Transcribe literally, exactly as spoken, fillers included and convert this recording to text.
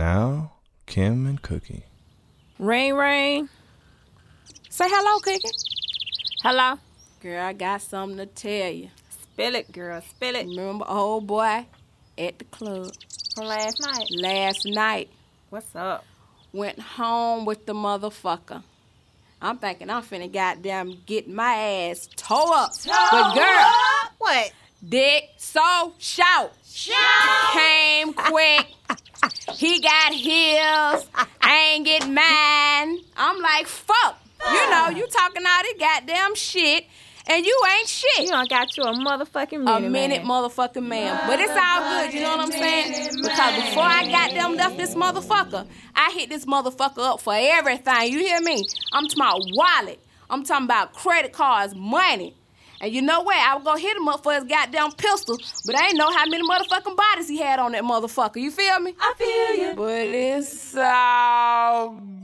now, Kim and Cookie. Ring, ring. Say hello, Cookie. Hello. Girl, I got something to tell you. Spill it, girl. Spill it. Remember old boy at the club? From last night? Last night. What's up? Went home with the motherfucker. I'm thinking I'm finna goddamn get my ass tore up. Toe but girl, up? What? dick so shout. Shout. Came quick. He got heels. I ain't get mine. I'm like, fuck. You know, you talking all this goddamn shit, and you ain't shit. You done got you a motherfucking minute, A minute man. motherfucking man. But it's all good, you know what I'm saying? Because before I goddamn left this motherfucker, I hit this motherfucker up for everything. You hear me? I'm talking about wallet. I'm talking about credit cards, money. And you know what? I was gonna hit him up for his goddamn pistol, but I ain't know how many motherfucking bodies he had on that motherfucker. You feel me? I feel you. But it's all